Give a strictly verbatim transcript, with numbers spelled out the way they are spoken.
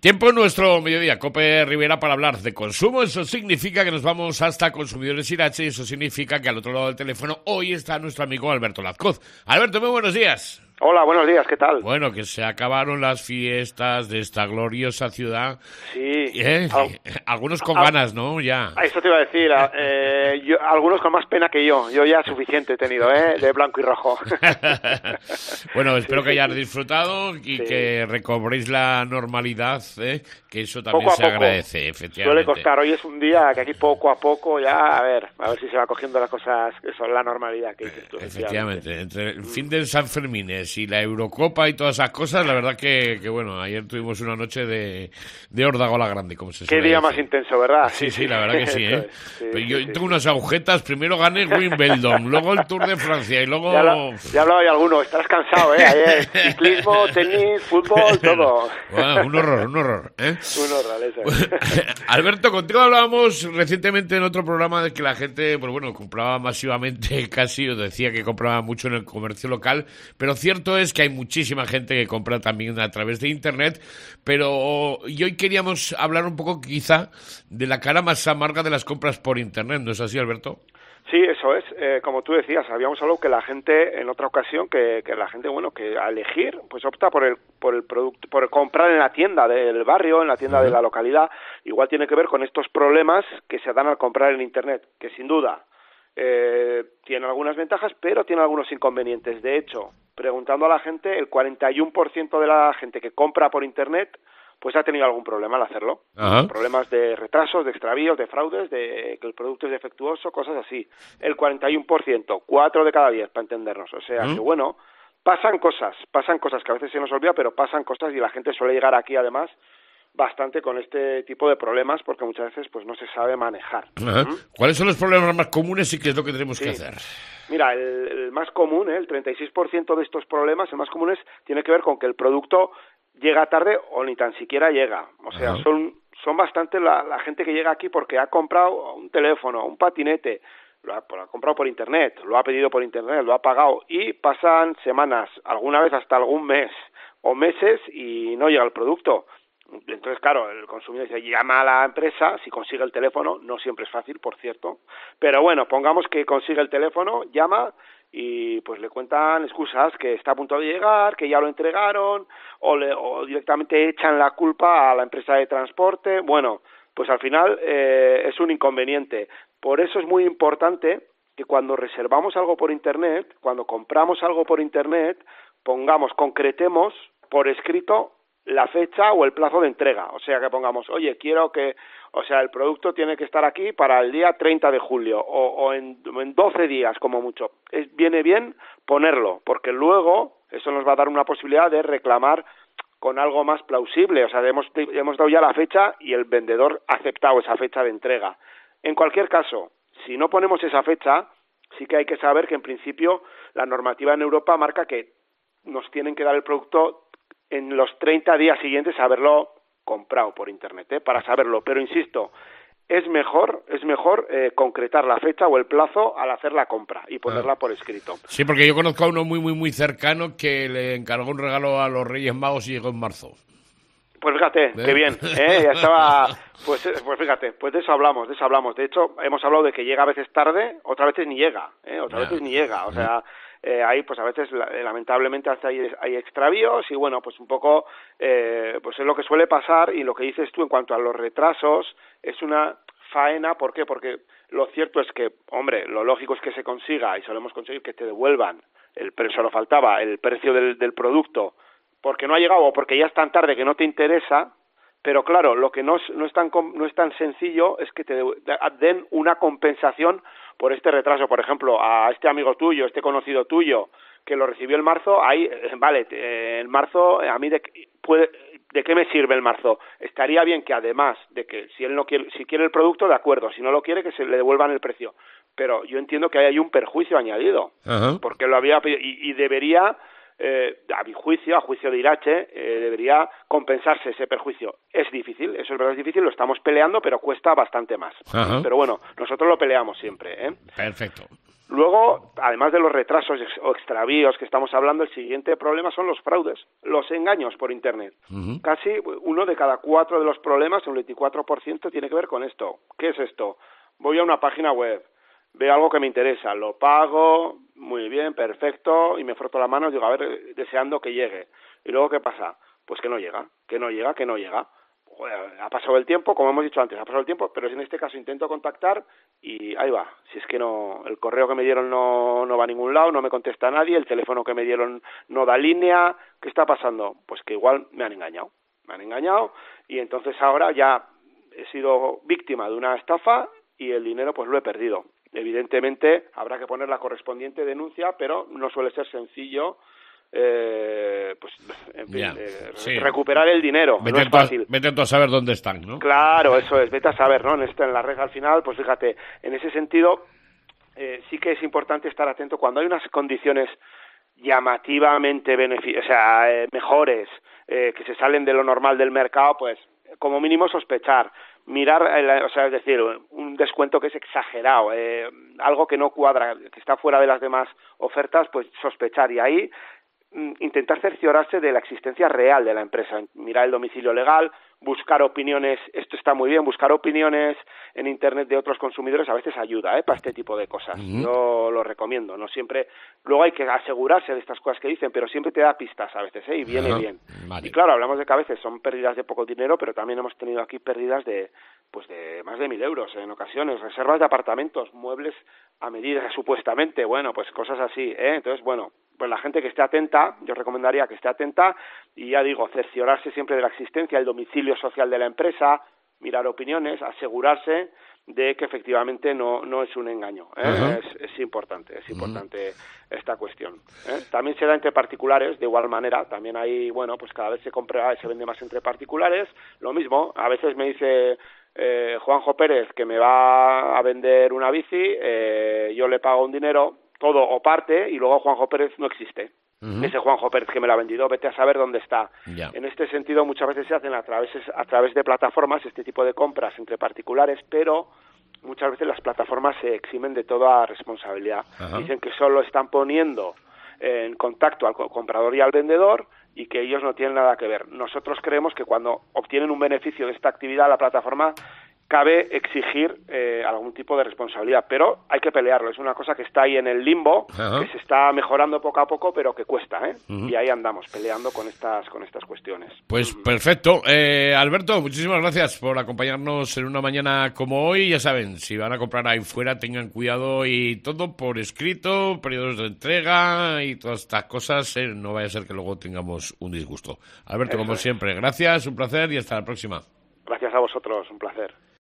Tiempo en nuestro mediodía, Cope Rivera, para hablar de consumo. Eso significa que nos vamos hasta Consumidores Irache y eso significa que al otro lado del teléfono hoy está nuestro amigo Alberto Lazcoz. Alberto, muy buenos días. Hola, buenos días, ¿qué tal? Bueno, que se acabaron las fiestas de esta gloriosa ciudad. Sí. ¿Eh? Al... Algunos con Al... ganas, ¿no? Ya. Eso te iba a decir. Eh, yo, algunos con más pena que yo. Yo ya suficiente he tenido, ¿eh? De blanco y rojo. Bueno, espero sí, que sí, hayas sí. disfrutado y sí. que recobréis la normalidad, ¿eh? Que eso también poco se a poco. agradece, efectivamente. Suele costar. Hoy es un día que aquí poco a poco ya, a ver, a ver si se va cogiendo las cosas, que son la normalidad que dices tú. Efectivamente. Entre el fin del San Fermines y la Eurocopa y todas esas cosas, la verdad que, que bueno, ayer tuvimos una noche de, de órdago a la grande, como se Qué suele día decir. más intenso, ¿verdad? Sí, sí, la verdad que sí, ¿eh? sí, Pero sí, yo sí, tengo sí. unas agujetas, primero gané Wimbledon, luego el Tour de Francia y luego... Ya, lo, ya hablaba de alguno, estarás cansado, ¿eh? Ayer, ciclismo, tenis, fútbol, todo. Bueno, un horror, un horror, ¿eh? Un horror, eso es. Alberto, contigo hablábamos recientemente en otro programa de que la gente, pues bueno, compraba masivamente casi, o decía que compraba mucho en el comercio local, pero cierto es que hay muchísima gente que compra también a través de Internet, pero y hoy queríamos hablar un poco quizá de la cara más amarga de las compras por Internet, ¿no es así, Alberto? Sí, eso es. Eh, como tú decías, habíamos hablado que la gente, en otra ocasión, que, que la gente, bueno, que a elegir, pues opta por el por el producto, por comprar en la tienda del barrio, en la tienda uh-huh. de la localidad. Igual tiene que ver con estos problemas que se dan al comprar en Internet, que sin duda eh, tiene algunas ventajas, pero tiene algunos inconvenientes. De hecho, preguntando a la gente, el cuarenta y uno por ciento de la gente que compra por Internet pues ha tenido algún problema al hacerlo. Ajá. Problemas de retrasos, de extravíos, de fraudes, de que el producto es defectuoso, cosas así. El cuarenta y uno por ciento, cuatro de cada diez, para entendernos. O sea, ¿Mm? que bueno, pasan cosas, pasan cosas que a veces se nos olvida, pero pasan cosas y la gente suele llegar aquí, además, bastante con este tipo de problemas, porque muchas veces pues no se sabe manejar. Ajá. ¿Mm? ¿Cuáles son los problemas más comunes y qué es lo que tenemos sí. que hacer? Mira, el, el más común, ¿eh? el treinta y seis por ciento de estos problemas, el más común es, tiene que ver con que el producto llega tarde o ni tan siquiera llega. O sea, uh-huh. son son bastante la, la gente que llega aquí porque ha comprado un teléfono, un patinete, lo ha, lo ha comprado por Internet, lo ha pedido por Internet, lo ha pagado y pasan semanas, alguna vez hasta algún mes o meses y no llega el producto. Entonces, claro, el consumidor dice, llama a la empresa, si consigue el teléfono, no siempre es fácil, por cierto, pero bueno, pongamos que consigue el teléfono, llama y pues le cuentan excusas, que está a punto de llegar, que ya lo entregaron, o, le, o directamente echan la culpa a la empresa de transporte. Bueno, pues al final eh, es un inconveniente. Por eso es muy importante que cuando reservamos algo por Internet, cuando compramos algo por Internet, pongamos, concretemos por escrito la fecha o el plazo de entrega. O sea, que pongamos, oye, quiero que, o sea, el producto tiene que estar aquí para el día treinta de julio o, o en, en doce días como mucho. Es, viene bien ponerlo, porque luego eso nos va a dar una posibilidad de reclamar con algo más plausible. O sea, hemos, hemos dado ya la fecha y el vendedor ha aceptado esa fecha de entrega. En cualquier caso, si no ponemos esa fecha, sí que hay que saber que en principio la normativa en Europa marca que nos tienen que dar el producto en los treinta días siguientes a haberlo comprado por Internet, ¿eh? Para saberlo. Pero insisto, es mejor es mejor eh, concretar la fecha o el plazo al hacer la compra y ponerla ah. por escrito. Sí, porque yo conozco a uno muy, muy, muy cercano que le encargó un regalo a los Reyes Magos y llegó en marzo. Pues fíjate, ¿Eh? qué bien, ¿eh? Ya estaba, pues, pues fíjate, pues de eso hablamos, de eso hablamos. De hecho, hemos hablado de que llega a veces tarde, otras veces ni llega, ¿eh? Otras yeah. veces ni llega, o sea... Eh, ahí pues a veces lamentablemente hasta hay, hay extravíos y bueno, pues un poco eh, pues es lo que suele pasar. Y lo que dices tú en cuanto a los retrasos es una faena. ¿Por qué? Porque lo cierto es que, hombre, lo lógico es que se consiga y solemos conseguir que te devuelvan el precio, solo faltaba el precio del, del producto porque no ha llegado o porque ya es tan tarde que no te interesa. Pero claro, lo que no es, no es tan no es tan sencillo es que te den una compensación por este retraso. Por ejemplo, a este amigo tuyo, este conocido tuyo, que lo recibió en marzo, ahí, vale, en marzo, a mí de, puede, ¿de qué me sirve el marzo? Estaría bien que además de que si él no quiere, si quiere el producto, de acuerdo, si no lo quiere, que se le devuelvan el precio. Pero yo entiendo que hay un perjuicio añadido, uh-huh. porque lo había pedido y, y debería... Eh, a mi juicio, a juicio de Irache, eh, debería compensarse ese perjuicio. Es difícil, eso es verdad, es difícil, lo estamos peleando, pero cuesta bastante más. Uh-huh. Pero bueno, nosotros lo peleamos siempre, ¿eh? Perfecto. Luego, además de los retrasos o extravíos que estamos hablando, el siguiente problema son los fraudes, los engaños por Internet. Uh-huh. Casi uno de cada cuatro de los problemas, un veinticuatro por ciento, tiene que ver con esto. ¿Qué es esto? Voy a una página web, veo algo que me interesa, lo pago, muy bien, perfecto, y me froto la mano y digo, a ver, deseando que llegue. ¿Y luego qué pasa? Pues que no llega, que no llega, que no llega. Joder, ha pasado el tiempo, como hemos dicho antes, ha pasado el tiempo, pero en este caso intento contactar y ahí va. Si es que no, el correo que me dieron no, no va a ningún lado, no me contesta nadie, el teléfono que me dieron no da línea. ¿Qué está pasando? Pues que igual me han engañado, me han engañado y entonces ahora ya he sido víctima de una estafa y el dinero pues lo he perdido. Evidentemente habrá que poner la correspondiente denuncia, pero no suele ser sencillo. Eh, pues en fin, ya, eh, sí. recuperar el dinero vete no es fácil. A, vete a saber dónde están, ¿no? Claro, eso es, vete a saber, ¿no? En, esta, en la red al final, pues fíjate, en ese sentido eh, sí que es importante estar atento cuando hay unas condiciones llamativamente benefic- o sea, eh, mejores, eh, que se salen de lo normal del mercado, pues como mínimo sospechar, mirar, eh, o sea, es decir, un descuento que es exagerado, eh, algo que no cuadra, que está fuera de las demás ofertas, pues sospechar y ahí intentar cerciorarse de la existencia real de la empresa, mirar el domicilio legal, buscar opiniones, esto está muy bien, buscar opiniones en Internet de otros consumidores a veces ayuda, ¿eh? Para este tipo de cosas. Uh-huh. Yo lo recomiendo, no siempre, luego hay que asegurarse de estas cosas que dicen, pero siempre te da pistas a veces, ¿eh? Y viene uh-huh. bien. Vale. Y claro, hablamos de que a veces son pérdidas de poco dinero, pero también hemos tenido aquí pérdidas de, pues de más de mil euros en ocasiones, reservas de apartamentos, muebles a medida supuestamente, bueno, pues cosas así, ¿eh? Entonces, bueno, pues la gente que esté atenta, yo recomendaría que esté atenta y ya digo, cerciorarse siempre de la existencia, el domicilio social de la empresa, mirar opiniones, asegurarse de que efectivamente no no es un engaño, ¿eh? Uh-huh. es, es importante, es importante uh-huh. esta cuestión, ¿eh? También se da entre particulares, de igual manera, también hay, bueno, pues cada vez se compra, se vende más entre particulares, lo mismo, a veces me dice eh, Juanjo Pérez que me va a vender una bici, eh, yo le pago un dinero, todo o parte, y luego Juanjo Pérez no existe. Uh-huh. Ese Juanjo Pérez que me lo ha vendido, vete a saber dónde está. Yeah. En este sentido, muchas veces se hacen a través, a través de plataformas este tipo de compras entre particulares, pero muchas veces las plataformas se eximen de toda responsabilidad. Uh-huh. Dicen que solo están poniendo en contacto al comprador y al vendedor y que ellos no tienen nada que ver. Nosotros creemos que cuando obtienen un beneficio de esta actividad, la plataforma cabe exigir eh, algún tipo de responsabilidad, pero hay que pelearlo, es una cosa que está ahí en el limbo, uh-huh. que se está mejorando poco a poco, pero que cuesta, ¿eh? Uh-huh. Y ahí andamos, peleando con estas con estas cuestiones. Pues perfecto. Eh, Alberto, muchísimas gracias por acompañarnos en una mañana como hoy. Ya saben, si van a comprar ahí fuera, tengan cuidado y todo por escrito, periodos de entrega y todas estas cosas, eh, no vaya a ser que luego tengamos un disgusto. Alberto, Eso como es. siempre, gracias, un placer y hasta la próxima. Gracias a vosotros, un placer.